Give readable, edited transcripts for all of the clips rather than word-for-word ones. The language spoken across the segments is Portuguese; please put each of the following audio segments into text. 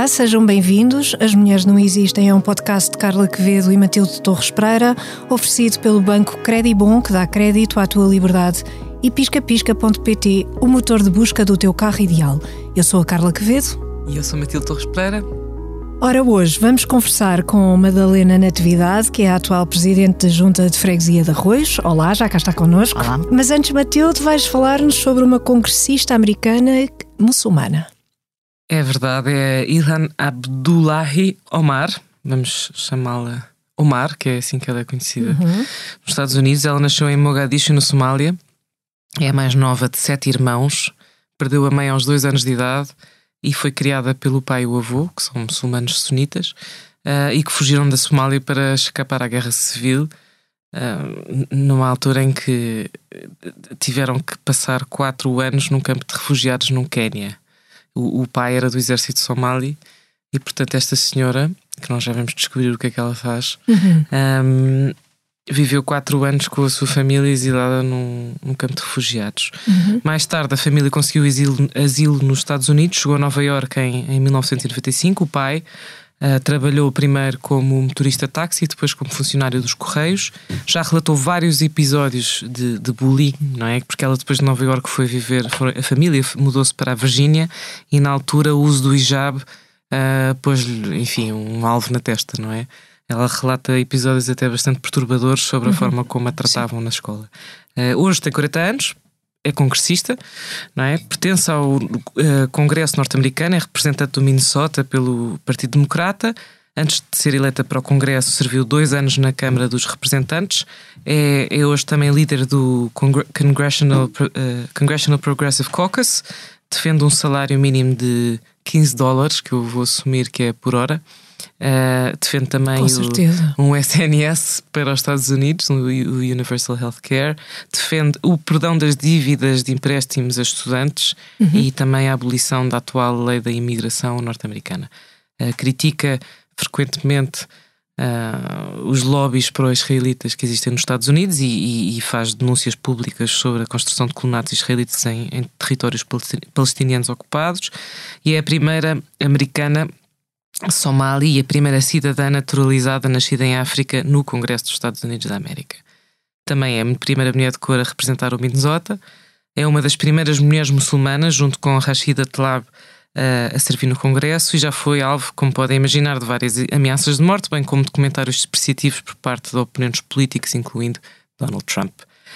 Olá, sejam bem-vindos. As Mulheres Não Existem é um podcast de Carla Quevedo e Matilde Torres Pereira, oferecido pelo banco Credibom, que dá crédito à tua liberdade, e piscapisca.pt, o motor de busca do teu carro ideal. Eu sou a Carla Quevedo. E eu sou a Matilde Torres Pereira. Ora, hoje vamos conversar com Madalena Natividade, que é a atual Presidente da Junta de Freguesia de Arroios. Olá, já cá está connosco. Olá. Mas antes, Matilde, vais falar-nos sobre uma congressista americana muçulmana. É verdade, é Ilhan Abdullahi Omar, vamos chamá-la Omar, que é assim que ela é conhecida nos Estados Unidos. Ela nasceu em Mogadishu, no Somália, é a mais nova de 7 irmãos, perdeu a mãe aos 2 anos de idade e foi criada pelo pai e o avô, que são muçulmanos sunitas, e que fugiram da Somália para escapar à guerra civil, numa altura em que tiveram que passar 4 anos num campo de refugiados no Quénia. O pai era do exército somali e, portanto, esta senhora, que nós já vamos descobrir o que é que ela faz, viveu 4 anos com a sua família exilada num campo de refugiados. Mais tarde, a família conseguiu asilo nos Estados Unidos, chegou a Nova Iorque em 1995. O pai trabalhou primeiro como motorista táxi e depois como funcionário dos Correios. Já relatou vários episódios de bullying, não é? Porque ela depois de Nova Iorque foi viver, a família mudou-se para a Virgínia e na altura o uso do hijab pôs-lhe, enfim, um alvo na testa, não é? Ela relata episódios até bastante perturbadores sobre a forma como a tratavam na escola. Hoje tem 40 anos, é congressista, não é? Pertence ao Congresso norte-americano, é representante do Minnesota pelo Partido Democrata. Antes de ser eleita para o Congresso, serviu 2 anos na Câmara dos Representantes. É hoje também líder do Congressional Progressive Caucus. Defende um salário mínimo de $15, que eu vou assumir que é por hora. Defende também um SNS para os Estados Unidos, o Universal Healthcare. Defende o perdão das dívidas de empréstimos a estudantes e também a abolição da atual lei da imigração norte-americana. Critica frequentemente os lobbies pró-israelitas que existem nos Estados Unidos e faz denúncias públicas sobre a construção de colonatos israelitas em territórios palestinianos ocupados. E é a primeira americana somali e a primeira cidadã naturalizada nascida em África no Congresso dos Estados Unidos da América. Também é a primeira mulher de cor a representar o Minnesota. É uma das primeiras mulheres muçulmanas, junto com Rashida Tlaib, a servir no Congresso, e já foi alvo, como podem imaginar, de várias ameaças de morte, bem como de comentários despreciativos por parte de oponentes políticos, incluindo Donald Trump.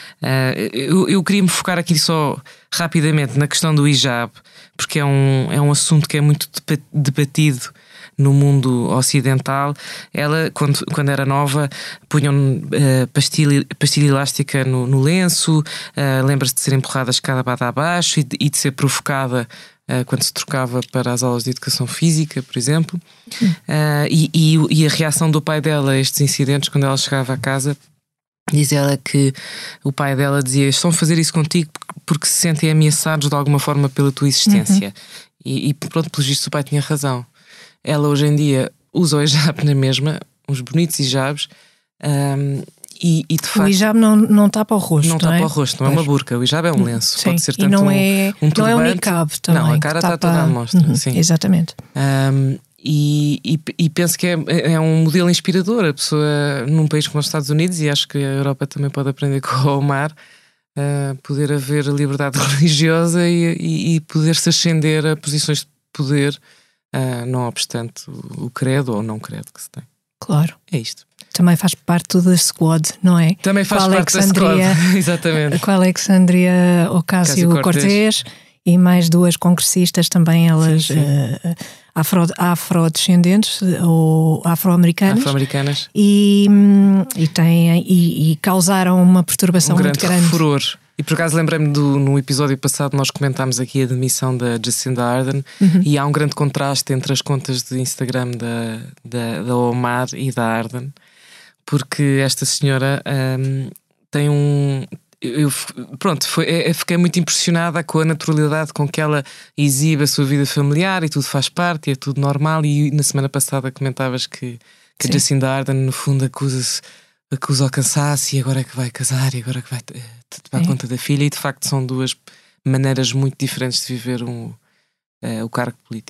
Eu queria me focar aqui só rapidamente na questão do hijab, porque é um assunto que é muito debatido no mundo ocidental. Ela, quando era nova, punham pastilha elástica no lenço, lembra-se de ser empurrada a escada bada abaixo e de ser provocada quando se trocava para as aulas de educação física, por exemplo. E a reação do pai dela a estes incidentes, quando ela chegava a casa, diz ela que o pai dela dizia: estão a fazer isso contigo porque se sentem ameaçados de alguma forma pela tua existência. E pronto, pelo visto o pai tinha razão. Ela hoje em dia usa o hijab na mesma, uns bonitos hijabs, e de facto... O hijab não tapa o rosto, não tapa o rosto, não é uma burca. O hijab é um lenço. Sim. Pode ser tanto e não é um niqab também. Não, a cara está toda à mostra. Sim. Exatamente. E penso que é um modelo inspirador a pessoa num país como os Estados Unidos, e acho que a Europa também pode aprender com o Omar, poder haver liberdade religiosa e poder-se ascender a posições de poder, não obstante o credo ou não credo que se tem. Claro. É isto. Também faz parte da squad, não é? Também faz parte da squad, exatamente. Com a Alexandria Ocasio-Cortez e mais 2 congressistas também, elas afrodescendentes ou afro-americanas. E causaram uma perturbação muito grande. Furor. E por acaso lembrei-me no episódio passado nós comentámos aqui a demissão da Jacinda Ardern, e há um grande contraste entre as contas de Instagram da Omar e da Ardern, porque esta senhora tem fiquei muito impressionada com a naturalidade com que ela exibe a sua vida familiar, e tudo faz parte e é tudo normal. E na semana passada comentavas que a Jacinda Ardern no fundo acusa o cansaço, e agora é que vai casar, e agora é que vai tomar conta da filha, e de facto são 2 maneiras muito diferentes de viver o cargo político.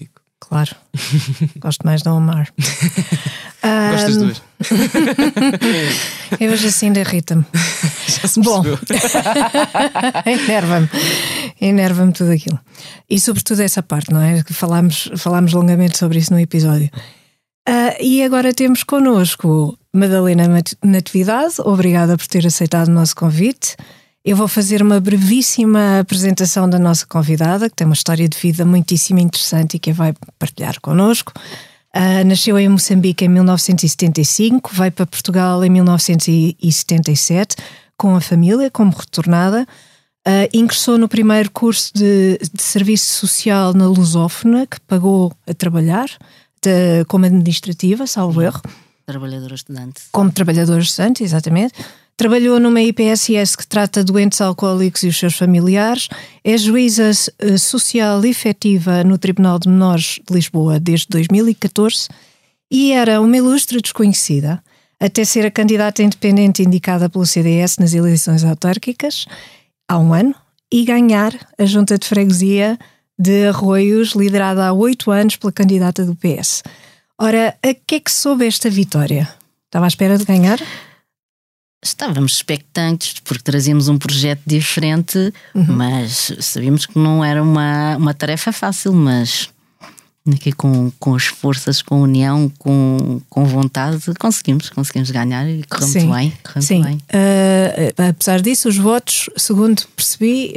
Claro. Gosto mais da Omar. Gosto das duas. Eu hoje assim ainda irrita-me. Já se Bom, percebeu. enerva-me tudo aquilo. E sobretudo essa parte, não é? Que falámos longamente sobre isso no episódio. E agora temos connosco Madalena Natividade. Obrigada por ter aceitado o nosso convite. Eu vou fazer uma brevíssima apresentação da nossa convidada, que tem uma história de vida muitíssimo interessante e que a vai partilhar connosco. Nasceu em Moçambique em 1975, veio para Portugal em 1977 com a família, como retornada. Ingressou no primeiro curso de Serviço Social na Lusófona, que pagou a trabalhar como administrativa, salvo erro. Trabalhadora estudante. Como trabalhadora estudante, exatamente. Trabalhou numa IPSS que trata doentes alcoólicos e os seus familiares. É juíza social efetiva no Tribunal de Menores de Lisboa desde 2014 e era uma ilustre desconhecida até ser a candidata independente indicada pelo CDS nas eleições autárquicas há um ano e ganhar a junta de freguesia de Arroios, liderada há 8 anos pela candidata do PS. Ora, a que é que soube esta vitória? Estava à espera de ganhar? Estávamos expectantes porque trazíamos um projeto diferente, mas sabíamos que não era uma tarefa fácil, mas aqui com as forças, com a união, com vontade, conseguimos ganhar e correu muito bem. Sim. Bem. Apesar disso, os votos, segundo percebi,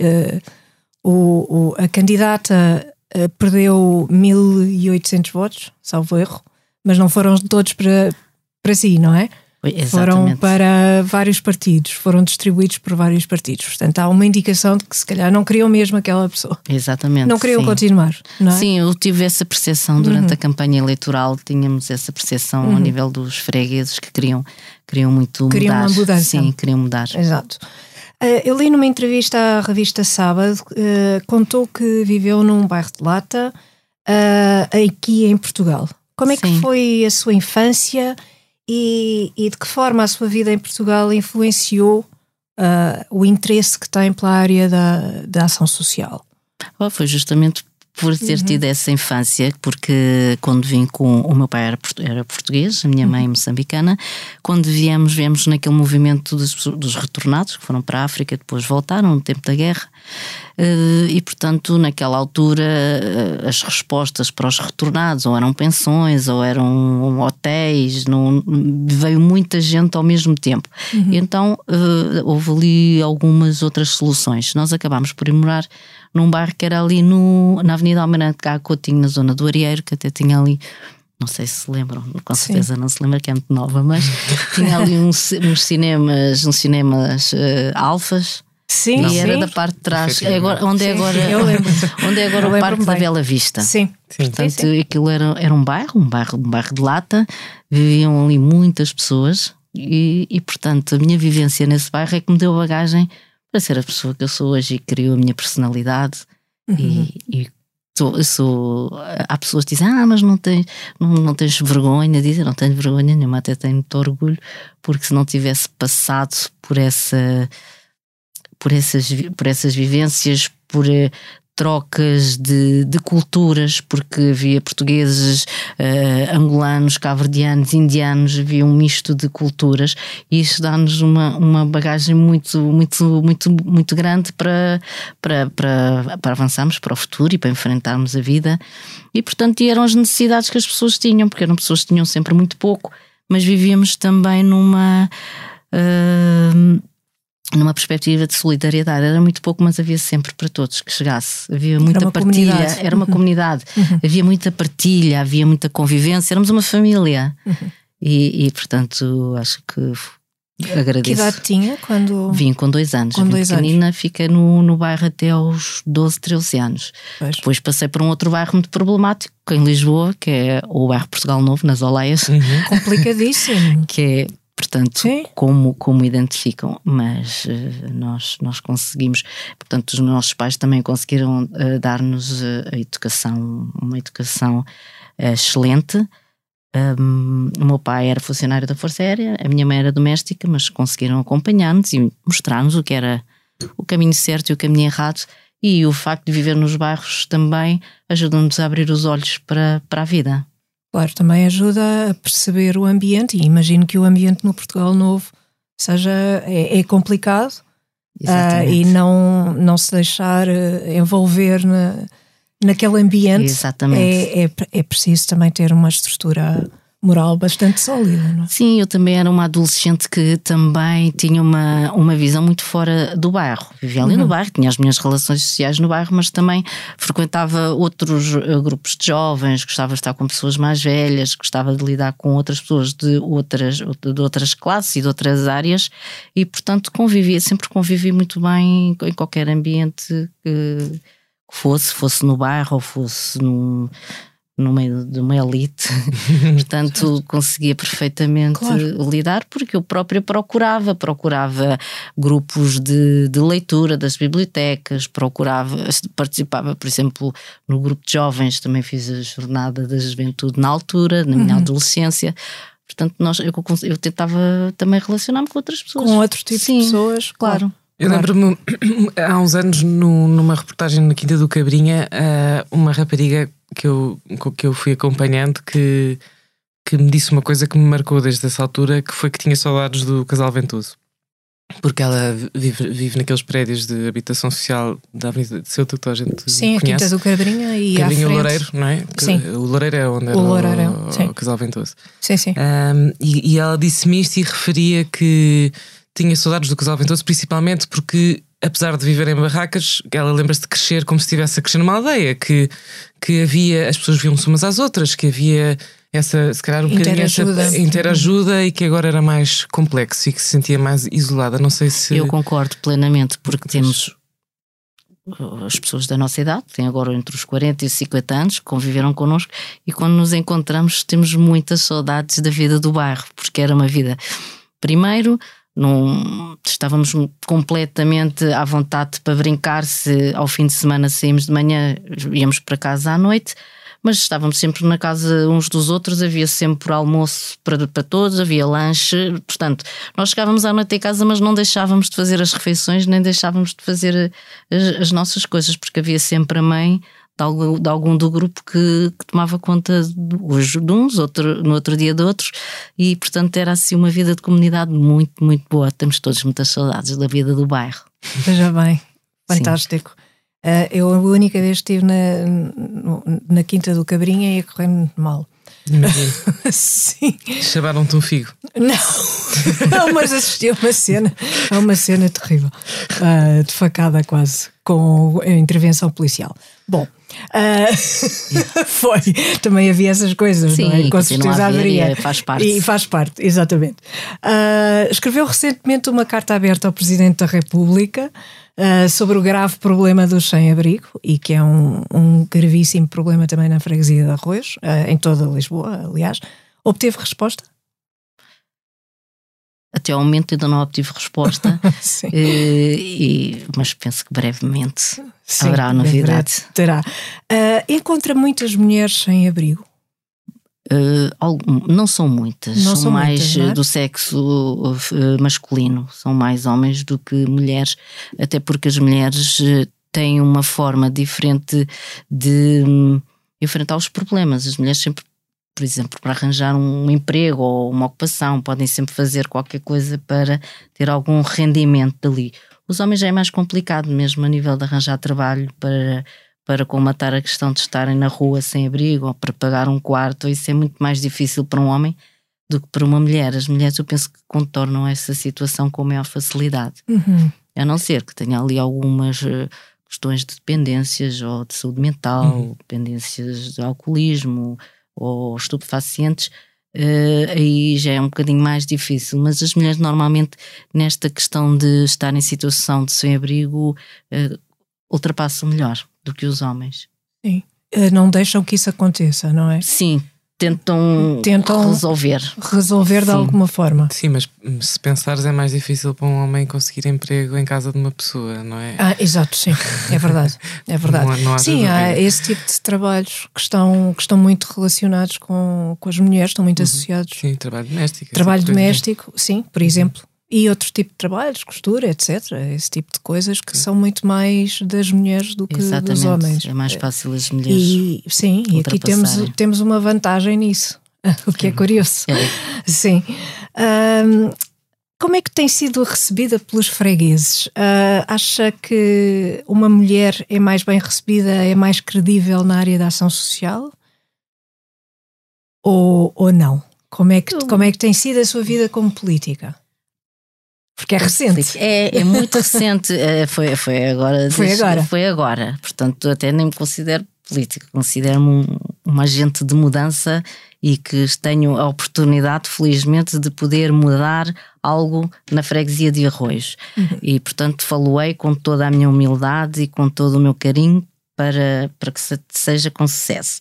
a candidata perdeu 1.800 votos, salvo erro, mas não foram todos para si, não é? Foram para vários partidos, foram distribuídos por vários partidos. Portanto, há uma indicação de que se calhar não queriam mesmo aquela pessoa. Exatamente. Não queriam continuar, não é? Sim, eu tive essa percepção durante a campanha eleitoral, tínhamos essa percepção ao nível dos fregueses que queriam muito mudar. Queriam uma mudança. Sim, queriam mudar. Exato. Eu li numa entrevista à revista Sábado, contou que viveu num bairro de Lata, aqui em Portugal. Como é que foi a sua infância? E de que forma a sua vida em Portugal influenciou o interesse que tem pela área da ação social? Foi justamente por ter tido essa infância, porque quando vim o meu pai era português, a minha mãe moçambicana, quando viemos naquele movimento dos retornados, que foram para a África, depois voltaram no tempo da guerra, e portanto naquela altura as respostas para os retornados ou eram pensões ou eram hotéis, veio muita gente ao mesmo tempo. E então houve ali algumas outras soluções. Nós acabámos por ir morar num bairro que era ali na Avenida Almirante Coutinho, na zona do Arieiro, que até tinha ali, não sei se lembram, com certeza não se lembra, que é muito nova, mas tinha ali uns cinemas alfas. Sim, e era da parte de trás, onde é agora o Parque da Bela Vista. Sim. Portanto, aquilo era um bairro de Lata, viviam ali muitas pessoas e portanto a minha vivência nesse bairro é que me deu bagagem para ser a pessoa que eu sou hoje e criou a minha personalidade. Há pessoas que dizem, mas não tens vergonha, dizem, não tenho vergonha nenhuma, até tenho muito orgulho, porque se não tivesse passado por essas vivências, por trocas de culturas, porque havia portugueses, angolanos, cabo-verdianos, indianos, havia um misto de culturas, e isso dá-nos uma bagagem muito, muito, muito, muito grande para avançarmos para o futuro e para enfrentarmos a vida. E portanto eram as necessidades que as pessoas tinham, porque eram pessoas que tinham sempre muito pouco, mas vivíamos também numa perspectiva de solidariedade. Era muito pouco, mas havia sempre para todos que chegasse. Havia muita partilha. Era uma comunidade. Havia muita partilha, havia muita convivência. Éramos uma família. E portanto, acho que agradeço. Que idade tinha quando... Vim com 2 anos. Com 2 pequenina, fiquei no bairro até aos 12, 13 anos. Pois. Depois passei para um outro bairro muito problemático, em Lisboa, que é o bairro Portugal Novo, nas Oleias. Complicadíssimo. Que é... Portanto, como identificam, mas nós conseguimos, portanto, os nossos pais também conseguiram dar-nos a educação, uma educação excelente. O meu pai era funcionário da Força Aérea, a minha mãe era doméstica, mas conseguiram acompanhar-nos e mostrar-nos o que era o caminho certo e o caminho errado. E o facto de viver nos bairros também ajuda-nos a abrir os olhos para a vida. Claro, também ajuda a perceber o ambiente, e imagino que o ambiente no Portugal Novo é complicado, e não se deixar envolver naquele ambiente. Exatamente. É preciso também ter uma estrutura moral bastante sólida, não é? Sim, eu também era uma adolescente que também tinha uma visão muito fora do bairro. Vivia ali no bairro, tinha as minhas relações sociais no bairro, mas também frequentava outros grupos de jovens, gostava de estar com pessoas mais velhas, gostava de lidar com outras pessoas de outras classes e de outras áreas, e portanto sempre convivi muito bem em qualquer ambiente que fosse no bairro ou fosse no meio de uma elite. Portanto, conseguia perfeitamente lidar, porque eu própria procurava grupos de leitura das bibliotecas, participava, por exemplo, no grupo de jovens, também fiz a jornada da juventude na altura, na minha adolescência. Portanto, eu tentava também relacionar-me com outras pessoas. Com outros tipos de pessoas, claro. Eu lembro-me, há uns anos, numa reportagem na Quinta do Cabrinha, uma rapariga que eu fui acompanhando que me disse uma coisa que me marcou desde essa altura, que foi que tinha saudades do Casal Ventoso. Porque ela vive naqueles prédios de habitação social da Avenida de Ceuta, que toda a gente Sim, conhece. A Quinta do Cabrinha e Cabrinha à frente. O Loureiro, não é? Sim. O Loureiro é onde era o Casal Ventoso. Sim. E ela disse-me isto e referia que tinha saudades do Casal Ventoso, principalmente porque, apesar de viver em barracas, ela lembra-se de crescer como se estivesse a crescer numa aldeia, que havia, as pessoas viam-se umas às outras, que havia se calhar um bocadinho essa interajuda, e que agora era mais complexo e que se sentia mais isolada. Não sei se... Eu concordo plenamente, porque temos as pessoas da nossa idade, têm agora entre os 40 e os 50 anos, que conviveram connosco, e quando nos encontramos temos muitas saudades da vida do bairro, porque era uma vida, primeiro, estávamos completamente à vontade para brincar. Se ao fim de semana saímos de manhã, íamos para casa à noite, mas estávamos sempre na casa uns dos outros, havia sempre almoço para todos, havia lanche. Portanto, nós chegávamos à noite em casa, mas não deixávamos de fazer as refeições, nem deixávamos de fazer as nossas coisas, porque havia sempre a mãe de algum do grupo que tomava conta hoje de uns, no outro dia de outros, e portanto era assim uma vida de comunidade muito, muito boa. Temos todos muitas saudades da vida do bairro. Veja bem, fantástico. Eu a única vez que estive na Quinta do Cabrinha ia correndo mal. Imagino. Sim. Chamaram-te um figo? Não, mas assisti a uma cena terrível, de facada quase, com a intervenção policial. Bom, foi. Também havia essas coisas, sim, não é? Com certeza haveria. Faz parte. E faz parte, exatamente. Escreveu recentemente uma carta aberta ao Presidente da República sobre o grave problema dos sem-abrigo, e que é um gravíssimo problema também na freguesia de Arroios, em toda Lisboa, aliás. Obteve resposta? Até ao momento ainda não obtive resposta, mas penso que brevemente haverá novidade. Terá. Encontra muitas mulheres sem abrigo? Não são muitas, são mais muitas, do sexo masculino, são mais homens do que mulheres, até porque as mulheres têm uma forma diferente de enfrentar os problemas. As mulheres sempre, por exemplo, para arranjar um emprego ou uma ocupação, podem sempre fazer qualquer coisa para ter algum rendimento dali. Os homens já é mais complicado, mesmo a nível de arranjar trabalho para colmatar a questão de estarem na rua sem abrigo ou para pagar um quarto. Isso é muito mais difícil para um homem do que para uma mulher. As mulheres, eu penso que contornam essa situação com maior facilidade. A não ser que tenha ali algumas questões de dependências ou de saúde mental, dependências de alcoolismo ou estupefacientes, aí já é um bocadinho mais difícil. Mas as mulheres normalmente, nesta questão de estar em situação de sem-abrigo, ultrapassam melhor do que os homens. Sim. Não deixam que isso aconteça, não é? Sim, tentam resolver de alguma forma. Sim, mas se pensares, é mais difícil para um homem conseguir emprego em casa de uma pessoa, não é? Exato, sim, é verdade. É verdade. Não há sim, há esse tipo de trabalhos que estão muito relacionados com as mulheres, estão muito associados. Sim, trabalho doméstico. Trabalho doméstico, sim, por exemplo. E outro tipo de trabalhos, costura, etc. Esse tipo de coisas que são muito mais das mulheres do que dos homens. É mais fácil as mulheres. Sim, e aqui temos uma vantagem nisso, o que é curioso. Sim. Como é que tem sido recebida pelos fregueses? Acha que uma mulher é mais bem recebida, é mais credível na área da ação social? Ou não? Como é que tem sido a sua vida como política? Porque é recente. É muito recente. Foi agora. Foi agora. Portanto, até nem me considero política. Considero-me um agente de mudança e que tenho a oportunidade, felizmente, de poder mudar algo na freguesia de Arroios. E, portanto, falo-ei com toda a minha humildade e com todo o meu carinho para que seja com sucesso.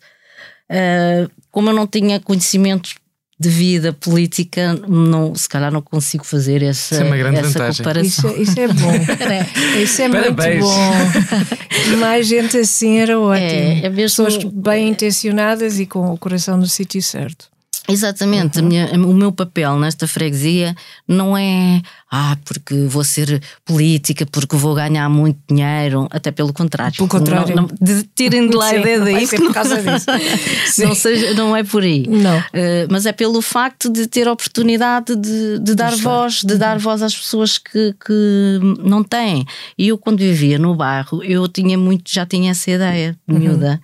Como eu não tinha conhecimentos de vida política, se calhar não consigo fazer essa comparação. Isso é bom. Isso é Parabéns. Muito bom. Mais gente assim era ótimo. Pessoas bem intencionadas e com o coração no sítio certo. Exatamente. O meu papel nesta freguesia não é porque vou ser política, porque vou ganhar muito dinheiro, até pelo contrário. Pelo contrário. Tirem de lá a ideia daí. Por causa disso. Não é por aí. Não. Mas é pelo facto de ter a oportunidade de dar voz, dar voz às pessoas que não têm. E eu, quando vivia no bairro, já tinha essa ideia, miúda.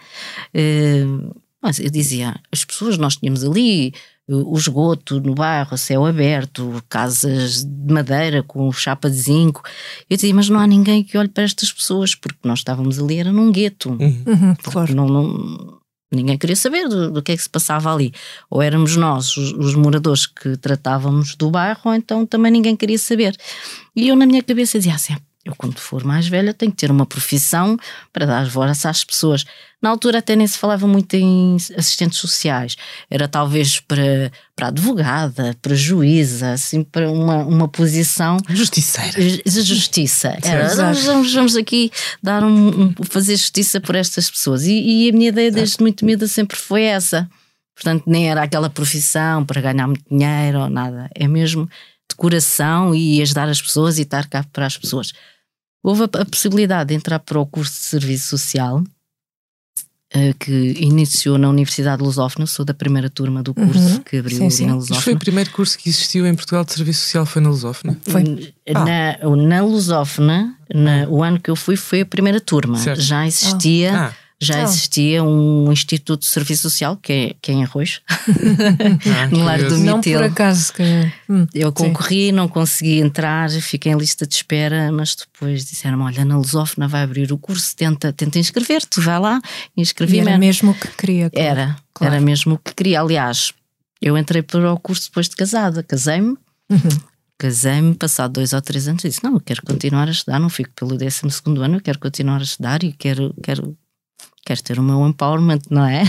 Mas eu dizia, as pessoas, nós tínhamos ali o esgoto no bairro, a céu aberto, casas de madeira com chapa de zinco. Eu dizia, mas não há ninguém que olhe para estas pessoas, porque nós estávamos ali, era num gueto. Claro. Ninguém queria saber do que é que se passava ali. Ou éramos nós, os moradores, que tratávamos do bairro, ou então também ninguém queria saber. E eu, na minha cabeça, dizia assim, eu quando for mais velha tenho que ter uma profissão para dar voz às pessoas. Na altura até nem se falava muito em assistentes sociais. Era talvez para advogada, para juíza, assim, para uma posição... Justiceira. De justiça. Vamos aqui fazer justiça por estas pessoas. E a minha ideia desde muito miúda sempre foi essa. Portanto, nem era aquela profissão para ganhar muito dinheiro ou nada. É mesmo de coração e ajudar as pessoas e estar cá para as pessoas. Houve a possibilidade de entrar para o curso de Serviço Social, que iniciou na Universidade Lusófona. Sou da primeira turma do curso que abriu na Lusófona. Mas foi o primeiro curso que existiu em Portugal de Serviço Social, foi na Lusófona? Foi. Na Lusófona, o ano que eu fui, foi a primeira turma. Certo. Já existia... existia um Instituto de Serviço Social que é em Arroios, no Lar do Mitel. Não por acaso. Eu concorri, não consegui entrar, fiquei em lista de espera, mas depois disseram-me, olha, na Lusófona vai abrir o curso, tenta inscrever-te, vai lá, inscrevi-me. Era mesmo o que queria. Claro. Era mesmo o que queria. Aliás, eu entrei para o curso depois de casada, casei-me, passado 2 ou 3 anos, disse, não, eu quero continuar a estudar, não fico pelo 12º ano, eu quero continuar a estudar e quero ter o meu empowerment, não é?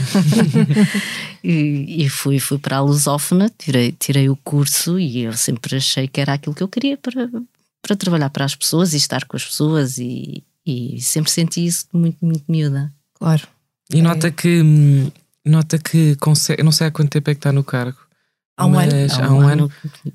e fui para a Lusófona, tirei o curso e eu sempre achei que era aquilo que eu queria para trabalhar para as pessoas e estar com as pessoas e sempre senti isso muito, muito miúda. Claro. E nota que consegue, eu não sei há quanto tempo é que está no cargo. Há um ano.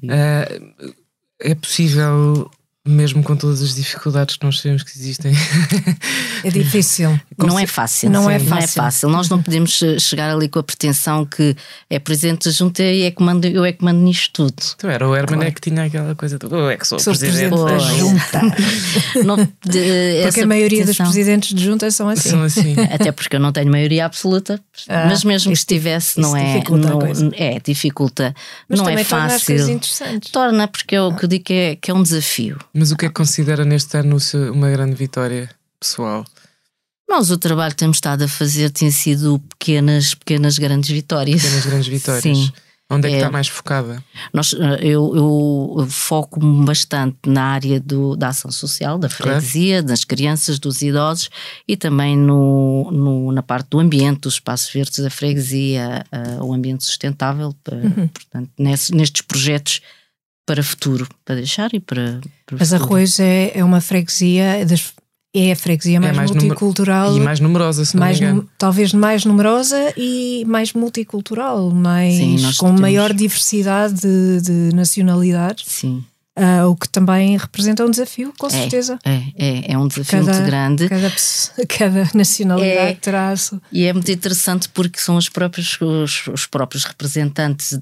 É possível... Mesmo com todas as dificuldades que nós sabemos que existem. É difícil. Não é fácil. Não é fácil. Nós não podemos chegar ali com a pretensão que é presidente da junta e eu é que mando nisto tudo. Então era o Herman que tinha aquela coisa de eu é que sou presidente da junta. Porque a maioria dos presidentes de junta são assim. Até porque eu não tenho maioria absoluta, mas mesmo que estivesse, não é. Dificulta. Mas não é fácil. Torna, porque eu digo que é um desafio. Mas o que é que considera neste ano uma grande vitória pessoal? Nós o trabalho que temos estado a fazer tem sido pequenas grandes vitórias. Pequenas grandes vitórias. Sim. Onde é que está mais focada? Eu foco-me bastante na área da ação social, da freguesia, das crianças, dos idosos e também na parte do ambiente, dos espaços verdes da freguesia, o ambiente sustentável, portanto, nestes projetos para futuro, para deixar e para Mas Arroios é uma freguesia, é a freguesia mais multicultural e mais numerosa, se não me engano. Talvez mais numerosa e mais multicultural, Sim, com maior diversidade de nacionalidades. Sim. o que também representa um desafio, com certeza. É um desafio muito grande. Cada nacionalidade terá a sua. E é muito interessante porque são os próprios representantes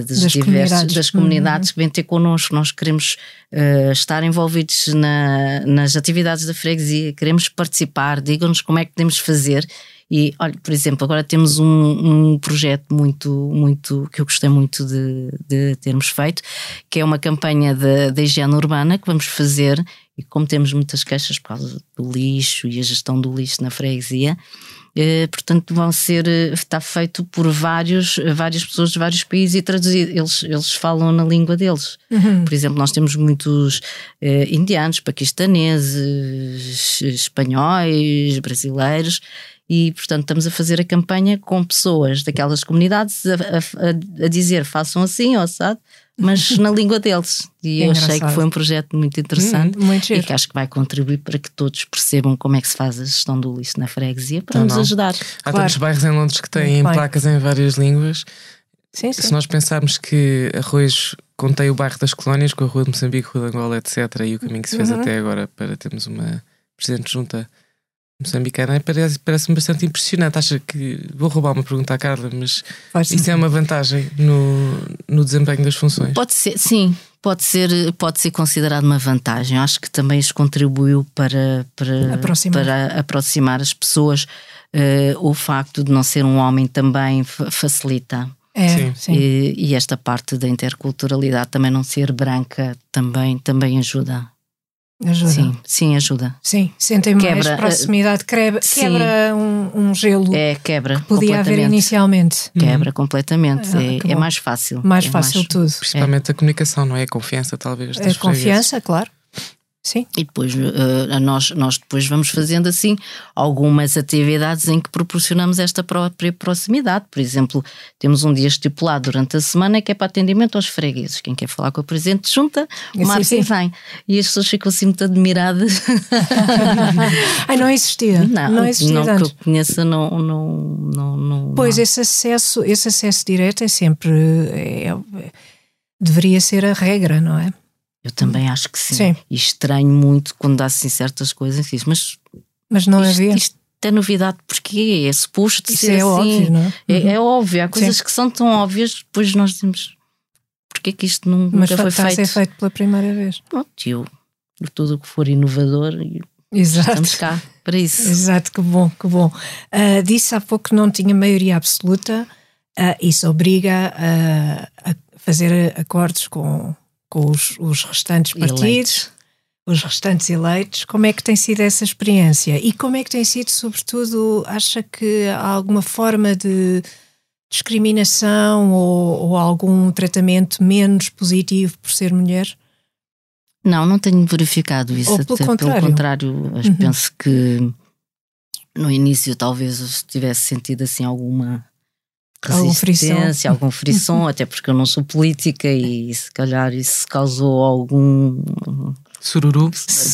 das comunidades que vêm ter connosco. Nós queremos estar envolvidos nas atividades da freguesia, queremos participar, digam-nos como é que podemos fazer. E, olha, por exemplo, agora temos um projeto muito que eu gostei muito de termos feito, que é uma campanha da higiene urbana que vamos fazer, e como temos muitas queixas por causa do lixo e a gestão do lixo na freguesia, portanto está feito por várias pessoas de vários países e traduzido, eles falam na língua deles. Por exemplo, nós temos muitos indianos, paquistaneses, espanhóis, brasileiros. E, portanto, estamos a fazer a campanha com pessoas daquelas comunidades a dizer façam assim, assado, mas na língua deles. E eu achei que foi um projeto muito interessante e que acho que vai contribuir para que todos percebam como é que se faz a gestão do lixo na freguesia para nos ajudar. Há tantos bairros em Londres que têm placas em várias línguas. Sim. Se nós pensarmos que Arroios contém o bairro das colónias, com a Rua de Moçambique, Rua de Angola, etc., e o caminho que se fez até agora para termos uma presidente junta moçambicana, parece-me bastante impressionante. Acho que vou roubar uma pergunta à Carla, mas isso é uma vantagem no desempenho das funções? Pode ser, sim, pode ser considerado uma vantagem. Acho que também isso contribuiu para aproximar as pessoas. O facto de não ser um homem também facilita. Sim. E esta parte da interculturalidade, também não ser branca, também ajuda. Ajuda. Sim, ajuda. Sim, sentem mais proximidade, quebra um gelo quebra que podia haver inicialmente. Quebra completamente, é mais fácil. Mais fácil tudo. Principalmente a comunicação, não é? A confiança, talvez. A confiança, claro. Sim. E depois nós depois vamos fazendo assim algumas atividades em que proporcionamos esta própria proximidade. Por exemplo, temos um dia estipulado durante a semana que é para atendimento aos fregueses. Quem quer falar com a presidente de junta, marca e vem. E as pessoas ficam assim muito admiradas. Não existia. Não existia não que eu conheça, não. Pois, esse acesso direto é sempre deveria ser a regra, não é? Eu também acho que sim. E estranho muito quando há assim certas coisas. Mas não havia. Isto é novidade, porque é suposto isso ser é assim. Óbvio, não é? É óbvio. Há coisas que são tão óbvias, depois nós dizemos porque é que isto nunca foi feito? Mas está a ser feito pela primeira vez. Eu tudo o que for inovador, estamos cá para isso. Exato, que bom. Disse há pouco que não tinha maioria absoluta. Isso obriga a fazer acordos com os restantes partidos, os restantes eleitos. Como é que tem sido essa experiência? E como é que tem sido, sobretudo, acha que há alguma forma de discriminação ou algum tratamento menos positivo por ser mulher? Não tenho verificado isso. Ou pelo contrário, penso que no início talvez eu tivesse sentido assim alguma resistência, algum frição, até porque eu não sou política e se calhar isso causou algum sururu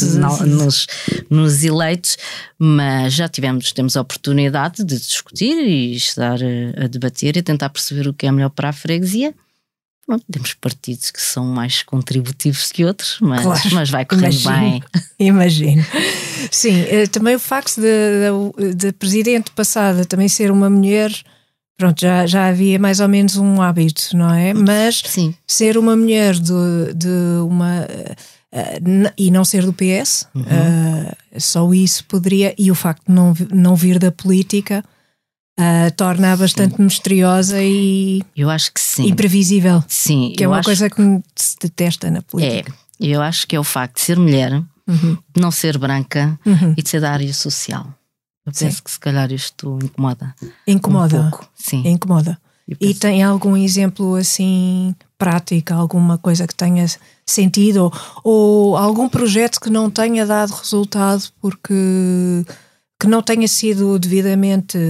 nos eleitos, mas já temos a oportunidade de discutir e estar a debater e tentar perceber o que é melhor para a freguesia. Temos partidos que são mais contributivos que outros, mas vai correndo bem. Imagino. Sim, também o facto de presidente passada também ser uma mulher. Pronto, já havia mais ou menos um hábito, não é? Mas ser uma mulher de uma... e não ser do PS, só isso poderia... E o facto de não vir da política torna-a bastante misteriosa e... Eu acho que sim. Imprevisível. Sim. Que é uma coisa que se detesta na política. Eu acho que é o facto de ser mulher, de não ser branca e de ser da área social. Eu penso que se calhar isto incomoda. Um pouco. Sim. Incomoda. E tem algum exemplo assim prático, alguma coisa que tenha sentido ou algum projeto que não tenha dado resultado porque que não tenha sido devidamente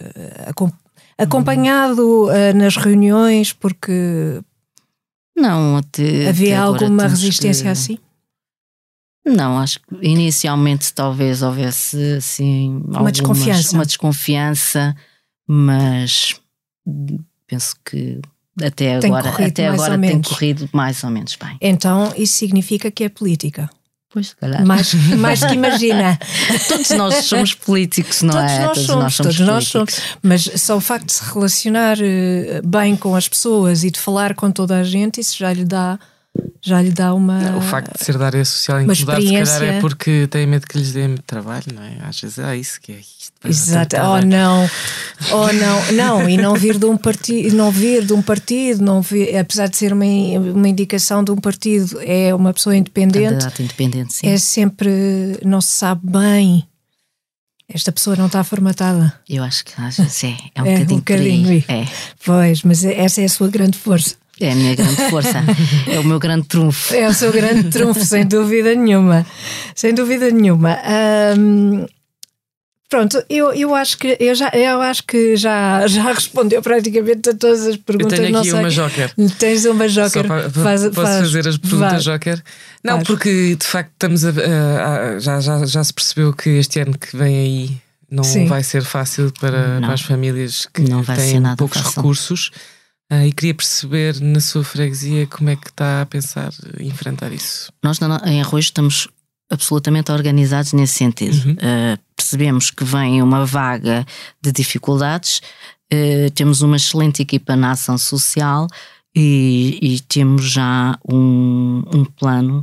acompanhado nas reuniões porque havia alguma resistência assim? Não, acho que inicialmente talvez houvesse assim uma desconfiança, mas penso que até agora tem corrido mais ou menos bem. Então isso significa que é política. Pois, se calhar. Mais que imagina. Todos nós somos políticos, não é? Todos nós somos. Mas só o facto de se relacionar bem com as pessoas e de falar com toda a gente, isso já lhe dá uma... O facto de ser da área social incomodado, se calhar é porque tem medo que lhes dê trabalho, não é? Às vezes isso que é isto. Exato, não, e não vir de um partido, apesar de ser uma indicação de um partido, é uma pessoa independente. Candidato independente, sim. É sempre, não se sabe bem, esta pessoa não está formatada. Eu acho que às vezes é um bocadinho. Pois, mas essa é a sua grande força. É a minha grande força, é o meu grande trunfo. É o seu grande trunfo, sem dúvida nenhuma. Sem dúvida nenhuma. Pronto, eu acho que já respondeu praticamente a todas as perguntas. Eu tenho aqui uma joker. Tens uma joker. Posso fazer as perguntas joker? Não, porque de facto estamos já se percebeu que este ano que vem aí não vai ser fácil para as famílias que têm poucos recursos. E queria perceber na sua freguesia como é que está a pensar enfrentar isso. Nós em Arroio estamos absolutamente organizados nesse sentido. Percebemos que vem uma vaga de dificuldades, temos uma excelente equipa na ação social e temos já um plano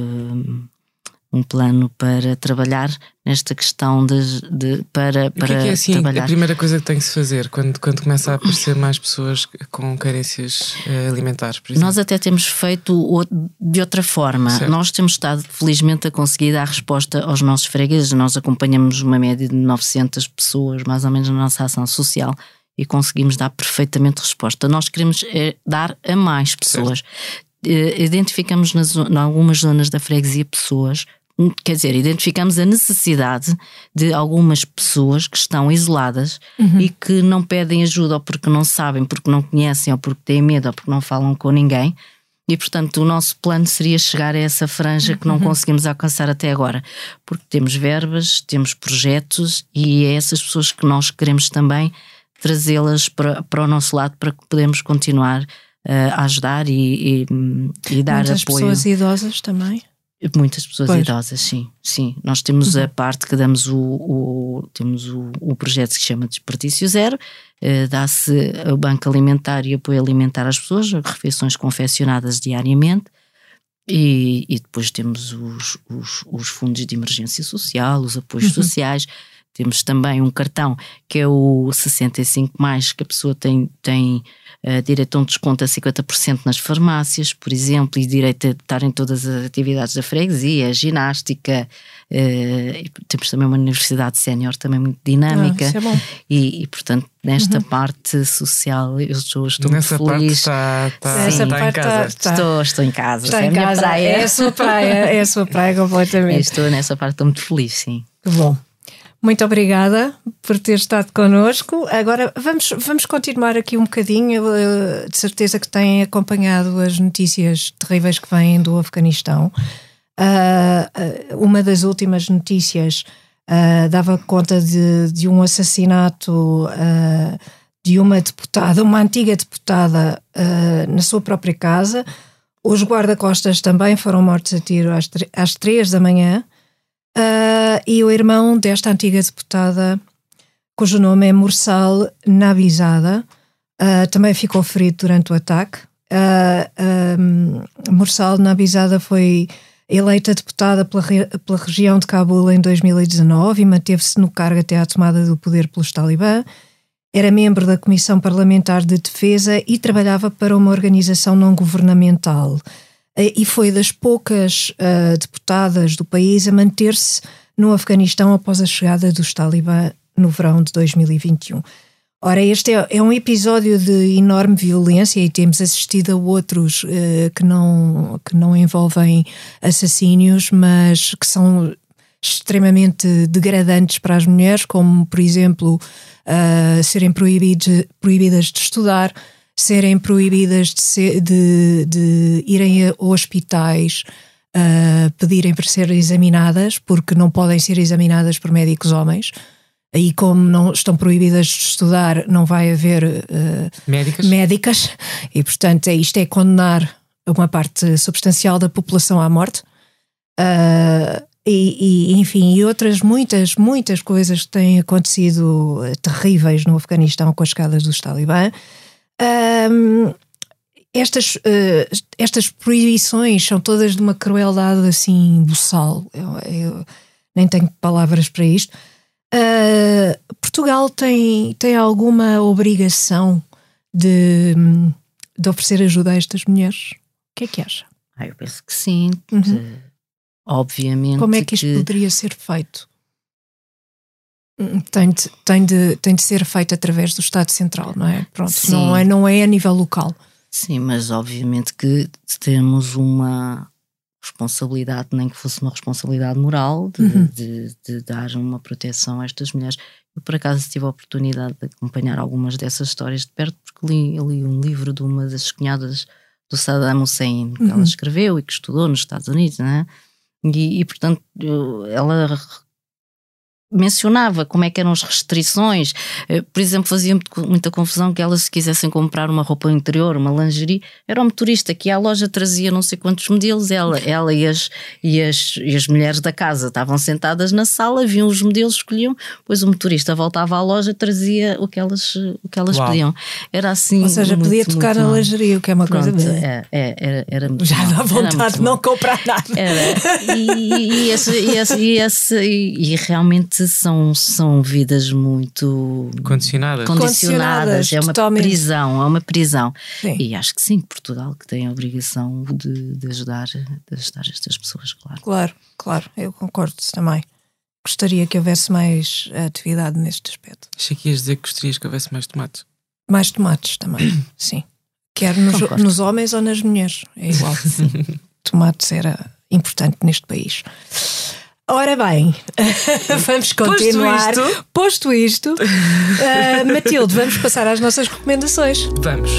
para trabalhar nesta questão para o que é assim, trabalhar. A primeira coisa que tem que se fazer quando começa a aparecer mais pessoas com carências alimentares, por exemplo? Nós até temos feito de outra forma. Certo. Nós temos estado felizmente a conseguir dar resposta aos nossos fregueses. Nós acompanhamos uma média de 900 pessoas mais ou menos na nossa ação social e conseguimos dar perfeitamente resposta. Nós queremos dar a mais pessoas. Identificamos em algumas zonas da freguesia pessoas, quer dizer, identificamos a necessidade de algumas pessoas que estão isoladas e que não pedem ajuda ou porque não sabem, porque não conhecem ou porque têm medo ou porque não falam com ninguém e portanto o nosso plano seria chegar a essa franja que não conseguimos alcançar até agora, porque temos verbas, temos projetos e é essas pessoas que nós queremos também trazê-las para o nosso lado para que podemos continuar a ajudar e dar muitas apoio. Muitas pessoas idosas também? Muitas pessoas idosas, sim. Nós temos a parte que damos temos o projeto que se chama Desperdício Zero, dá-se o banco alimentar e apoio alimentar às pessoas, refeições confeccionadas diariamente e depois temos os fundos de emergência social, os apoios sociais. Temos também um cartão que é o 65+, que a pessoa tem direito a um desconto a 50% nas farmácias, por exemplo, e direito a estar em todas as atividades da freguesia, ginástica. Temos também uma universidade sénior também muito dinâmica. Isso é bom. E portanto, nesta parte social eu estou nessa muito feliz. Está em casa. Estou em casa. Está em casa. Praia. É a sua praia completamente. Estou nessa parte, estou muito feliz, sim. Que bom. Muito obrigada por ter estado connosco. Agora vamos continuar aqui um bocadinho. De certeza que têm acompanhado as notícias terríveis que vêm do Afeganistão. Uma das últimas notícias dava conta de um assassinato de uma deputada, uma antiga deputada, na sua própria casa. Os guarda-costas também foram mortos a tiro às 3 da manhã. E o irmão desta antiga deputada, cujo nome é Mursal Nabizada, também ficou ferido durante o ataque. Mursal Nabizada foi eleita deputada pela região de Cabul em 2019 e manteve-se no cargo até à tomada do poder pelos talibã. Era membro da Comissão Parlamentar de Defesa e trabalhava para uma organização não governamental. E foi das poucas deputadas do país a manter-se no Afeganistão após a chegada dos talibã no verão de 2021. Ora, este é um episódio de enorme violência e temos assistido a outros que não envolvem assassínios, mas que são extremamente degradantes para as mulheres, como, por exemplo, serem proibidas de estudar, serem proibidas de irem a hospitais, pedirem para ser examinadas, porque não podem ser examinadas por médicos homens. Aí, como não estão proibidas de estudar, não vai haver médicas, e portanto isto é condenar uma parte substancial da população à morte. Enfim, e outras muitas coisas que têm acontecido terríveis no Afeganistão com as chegadas dos Talibã. Estas proibições são todas de uma crueldade assim boçal. Eu nem tenho palavras para isto. Portugal tem alguma obrigação de oferecer ajuda a estas mulheres? O que é que acha? Eu penso que sim. Obviamente. Como é que isto poderia ser feito? Tem de ser feito através do Estado Central, não é? Pronto, não é a nível local. Sim, mas obviamente que temos uma responsabilidade, nem que fosse uma responsabilidade moral, de dar uma proteção a estas mulheres. Eu, por acaso, tive a oportunidade de acompanhar algumas dessas histórias de perto, porque li um livro de uma das cunhadas do Saddam Hussein, que ela escreveu e que estudou nos Estados Unidos, não é? E portanto, ela mencionava como é que eram as restrições. Por exemplo, fazia muita confusão que elas, se quisessem comprar uma roupa interior, uma lingerie, era o motorista que à loja trazia não sei quantos modelos. Ela e as mulheres da casa estavam sentadas na sala, viam os modelos, escolhiam, depois o motorista voltava à loja, trazia o que elas pediam. Era assim. Ou seja, podia tocar na lingerie, o que é uma coisa bem. Era muito já dá vontade de não comprar nada. E realmente são vidas muito condicionadas. É uma prisão. Sim. E acho que sim, Portugal que tem a obrigação de ajudar estas pessoas, Claro, eu concordo também. Gostaria que houvesse mais atividade neste aspecto. Achei que ias dizer que gostarias que houvesse mais tomates. Mais tomates também, sim. Quer nos homens ou nas mulheres, é igual. Tomates era importante neste país. Ora bem, vamos continuar. Posto isto, Matilde, vamos passar às nossas recomendações. Vamos.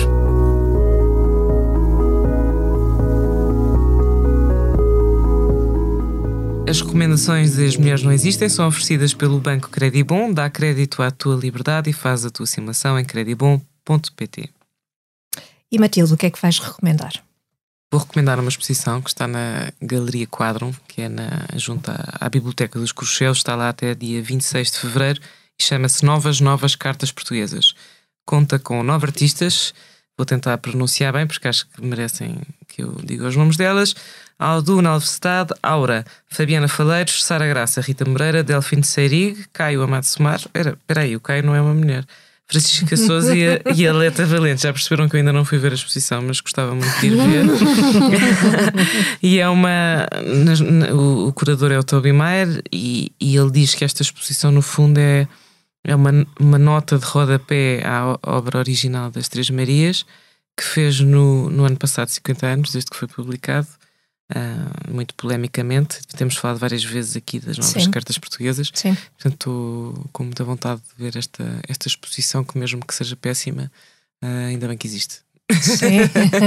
As recomendações das Mulheres Não Existem são oferecidas pelo Banco Credibon. Dá crédito à tua liberdade e faz a tua simulação em credibon.pt. E Matilde, o que é que vais recomendar? Vou recomendar uma exposição que está na Galeria Quadrum, que é junto à Biblioteca dos Courchelos. Está lá até dia 26 de fevereiro e chama-se Novas Cartas Portuguesas. Conta com 9 artistas, vou tentar pronunciar bem porque acho que merecem que eu diga os nomes delas: Alduna Alvestad, Aura, Fabiana Faleiros, Sara Graça, Rita Moreira, Delfim de Seirig, Caio Amado Somar. Espera aí, o Caio não é uma mulher. Francisca Souza e a Leta Valente. Já perceberam que eu ainda não fui ver a exposição, mas gostava muito de ir ver. E é o curador é o Toby Mayer e ele diz que esta exposição no fundo é uma nota de rodapé à obra original das Três Marias, que fez no ano passado 50 anos, desde que foi publicado. Muito polemicamente. Temos falado várias vezes aqui das novas cartas portuguesas. Sim. Portanto, estou com muita vontade de ver esta exposição, que mesmo que seja péssima, ainda bem que existe. Sim.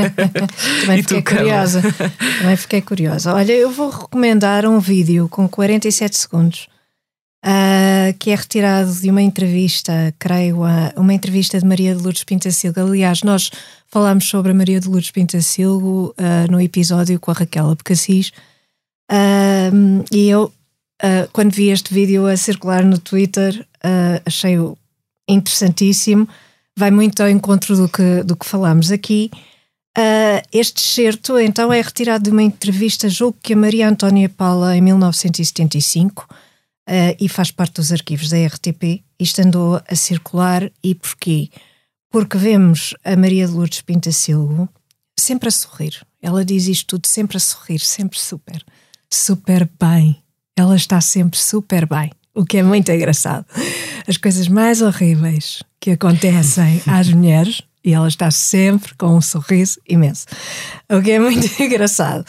Também fiquei curiosa. Olha, eu vou recomendar um vídeo com 47 segundos que é retirado de uma entrevista, uma entrevista de Maria de Lourdes Pintacilgo. Aliás, nós falámos sobre a Maria de Lourdes Pintacilgo no episódio com a Raquel Abcacis, e eu, quando vi este vídeo a circular no Twitter, achei-o interessantíssimo. Vai muito ao encontro do que falámos aqui. Este excerto, então, é retirado de uma entrevista, julgo que a Maria Antónia Paula, em 1975, e faz parte dos arquivos da RTP. Isto andou a circular. E porquê? Porque vemos a Maria de Lourdes Pintacilgo sempre a sorrir. Ela diz isto tudo sempre a sorrir, sempre super bem. Ela está sempre super bem, o que é muito engraçado. As coisas mais horríveis que acontecem às mulheres, e ela está sempre com um sorriso imenso, o que é muito engraçado.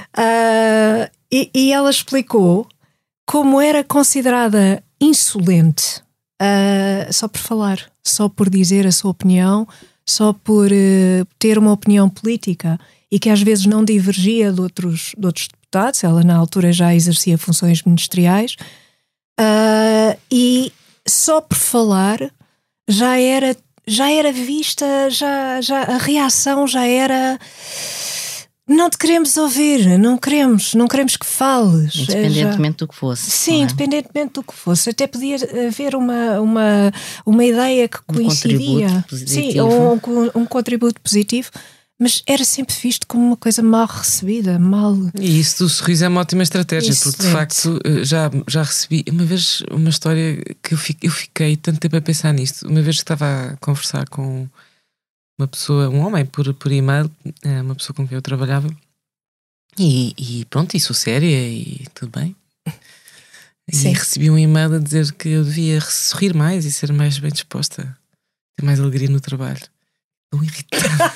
E ela explicou como era considerada insolente só por falar, só por dizer a sua opinião, só por ter uma opinião política, e que às vezes não divergia de outros deputados. Ela na altura já exercia funções ministeriais, e só por falar já era vista, já a reação já era... Não te queremos ouvir, não queremos que fales. Independentemente do que fosse. Sim, independentemente do que fosse. Até podia haver uma ideia que coincidia. Contributo positivo. Sim, ou um contributo positivo, mas era sempre visto como uma coisa mal recebida, mal... E isso do sorriso é uma ótima estratégia, porque de facto já recebi uma vez uma história que eu fiquei tanto tempo a pensar nisto. Uma vez que estava a conversar com uma pessoa, um homem, por e-mail, uma pessoa com quem eu trabalhava, e pronto, e sou séria e tudo bem. Sim. E recebi um e-mail a dizer que eu devia sorrir mais e ser mais bem disposta, ter mais alegria no trabalho. Tão irritada.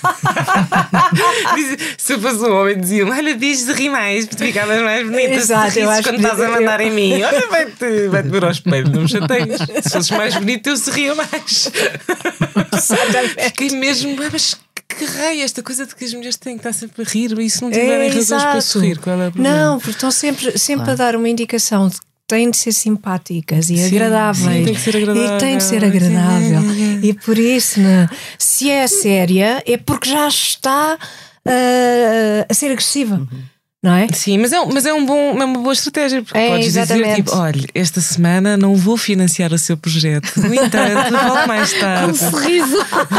Se eu fosse um homem, diziam: olha, diz de rir mais, porque ficavas mais bonita. Exato, se quando estás a mandar em mim. Olha, vai-te ver ao espelho, não me chateias. Se fosses mais bonita, eu sorria mais. Fiquei mesmo, mas que raio, esta coisa de que as mulheres têm que estar sempre a rir, e se não tiverem razões para sorrir, qual é o problema? Não, porque estão sempre a dar uma indicação de que têm de ser simpáticas e agradáveis. Sim, tem que ser agradável. E tem de ser agradável. E por isso, se é séria, é porque já está a ser agressiva. Não é? Sim, mas é uma boa estratégia, porque podes exatamente. dizer tipo: olha, esta semana não vou financiar o seu projeto, no entanto, volto mais tarde. Sorriso.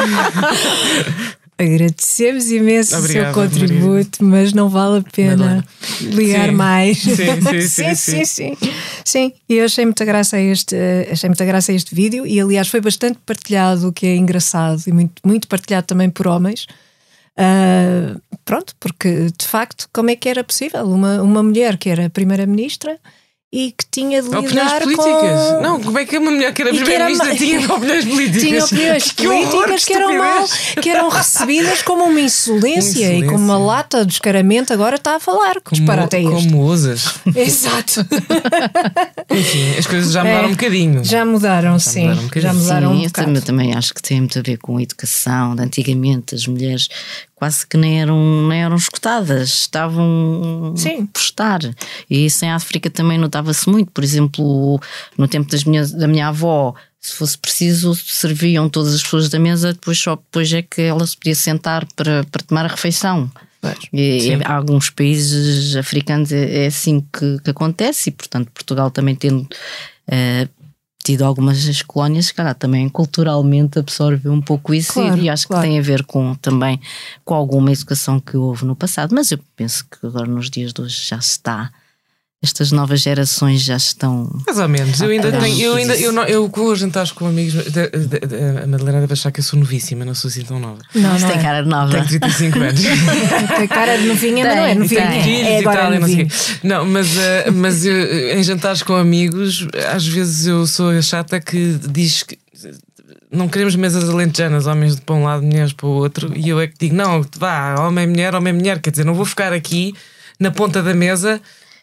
Agradecemos imenso Obrigado, o seu contributo, mas não vale a pena ligar sim. mais. Sim. Sim, e eu achei muita graça a este vídeo, e aliás foi bastante partilhado, o que é engraçado, e muito, muito partilhado também por homens. Pronto, porque de facto, como é que era possível uma mulher que era primeira-ministra e que tinha de lidar políticas. Não, como é que uma mulher que era primeira-ministra tinha opiniões políticas? Tinha opiniões políticas que eram recebidas como uma insolência e como uma lata de descaramento. Agora está a falar, que disparate é este? Como ousas. Exato. Enfim, as coisas já mudaram um bocadinho. Já mudaram, sim. Já mudaram um bocado. Eu também acho que tem muito a ver com a educação. De antigamente as mulheres quase que nem eram escutadas, estavam por estar. E isso em África também notava-se muito. Por exemplo, no tempo da minha avó, se fosse preciso, serviam todas as pessoas da mesa, só depois é que ela se podia sentar para tomar a refeição. E em alguns países africanos é assim que acontece, e portanto Portugal também tendo tido algumas colónias, se calhar também culturalmente absorveu um pouco isso, claro, e acho que tem a ver também com alguma educação que houve no passado, mas eu penso que agora nos dias de hoje já está. Estas novas gerações já estão... Mais ou menos. Eu com os jantares com amigos, a Madalena deve achar que eu sou novíssima, não sou assim tão nova. Não tem cara de nova. Tenho 35 anos. Tem cara de novinha, mas não é novinha. É agora novinha. Não, mas eu, em jantares com amigos, às vezes eu sou a chata que diz que não queremos mesas alentejanas, homens para um lado, mulheres para o outro, e eu é que digo, não, vá, homem-mulher, quer dizer, não vou ficar aqui na ponta da mesa...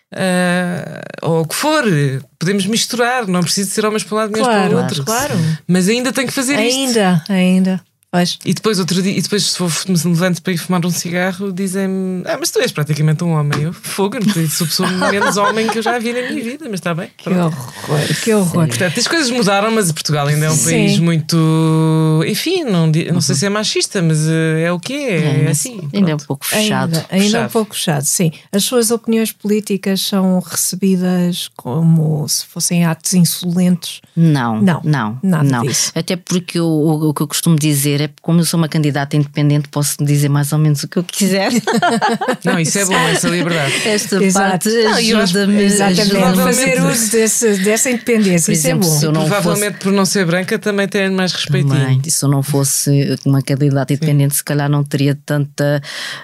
ou o que for, podemos misturar, não precisa ser homens para um lado e mulheres para o outro. Claro. Mas ainda tenho que fazer isto. Ainda. Pois. E depois se me levanto para ir fumar um cigarro, dizem-me: mas tu és praticamente um homem. Eu fogo, não sou a pessoa menos homem que eu já vi na minha vida, mas está bem. Que horror. Portanto, as coisas mudaram, mas Portugal ainda é um país muito, enfim, não sei se é machista, mas é o que é assim. Ainda é um pouco fechado. Ainda é um pouco fechado, sim. As suas opiniões políticas são recebidas como se fossem atos insolentes? Não. Nada disso. Até porque o que eu costumo dizer é, como eu sou uma candidata independente, posso dizer mais ou menos o que eu quiser. Não, isso é bom, essa liberdade. Esta parte ajuda-me a fazer uso dessa independência. Isso exemplo, é bom. Provavelmente por não ser branca também tem mais respeitinho. Se eu não fosse uma candidata independente, se calhar não teria tanta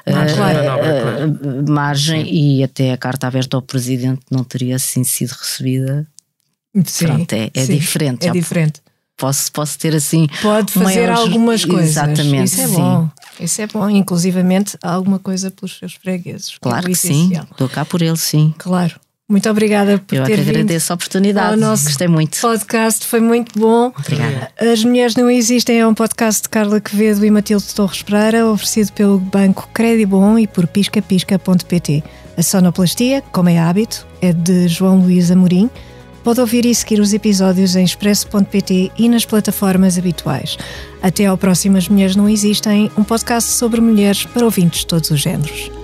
margem, e até a carta aberta ao Presidente não teria assim sido recebida. Sim, pronto, é diferente. É diferente. Posso ter assim. Pode fazer algumas coisas. Exatamente. Isso é bom. Isso é bom. Inclusivamente alguma coisa pelos seus fregueses. Claro que sim. Estou cá por ele, sim. Claro. Muito obrigada por ter vindo. Eu agradeço a oportunidade. Gostei muito. Podcast foi muito bom. Obrigada. As Mulheres Não Existem é um podcast de Carla Quevedo e Matilde Torres Pereira, oferecido pelo Banco Credibon e por piscapisca.pt. A sonoplastia, como é hábito, é de João Luís Amorim. Pode ouvir e seguir os episódios em expresso.pt e nas plataformas habituais. Até ao próximo As Mulheres Não Existem, um podcast sobre mulheres para ouvintes de todos os géneros.